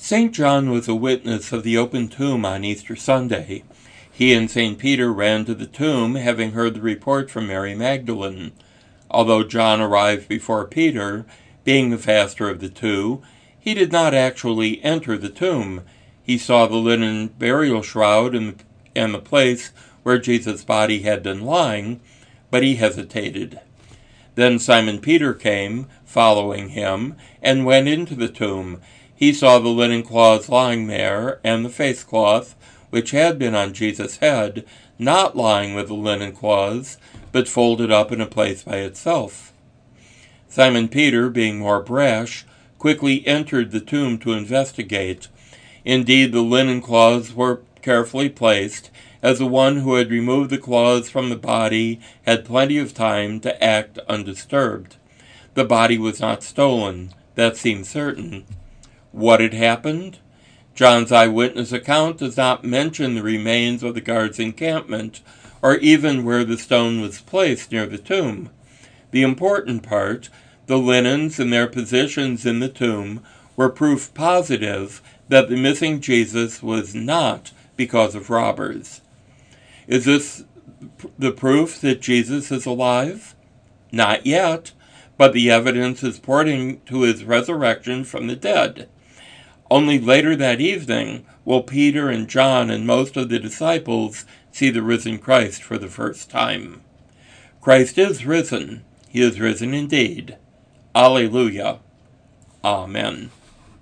St. John was a witness of the open tomb on Easter Sunday. He and St. Peter ran to the tomb, having heard the report from Mary Magdalene. Although John arrived before Peter, being the faster of the two, he did not actually enter the tomb. He saw the linen burial shroud and the place where Jesus' body had been lying, but he hesitated. Then Simon Peter came, following him, and went into the tomb. He saw the linen cloths lying there, and the face cloth, which had been on Jesus' head, not lying with the linen cloths, but folded up in a place by itself. Simon Peter, being more brash, quickly entered the tomb to investigate. Indeed, the linen cloths were carefully placed, as the one who had removed the cloths from the body had plenty of time to act undisturbed. The body was not stolen, that seemed certain. What had happened? John's eyewitness account does not mention the remains of the guards' encampment, or even where the stone was placed near the tomb. The important part, the linens and their positions in the tomb, were proof positive that the missing Jesus was not because of robbers. Is this the proof that Jesus is alive? Not yet, but the evidence is pointing to his resurrection from the dead. Only later that evening will Peter and John and most of the disciples see the risen Christ for the first time. Christ is risen. He is risen indeed. Alleluia. Amen.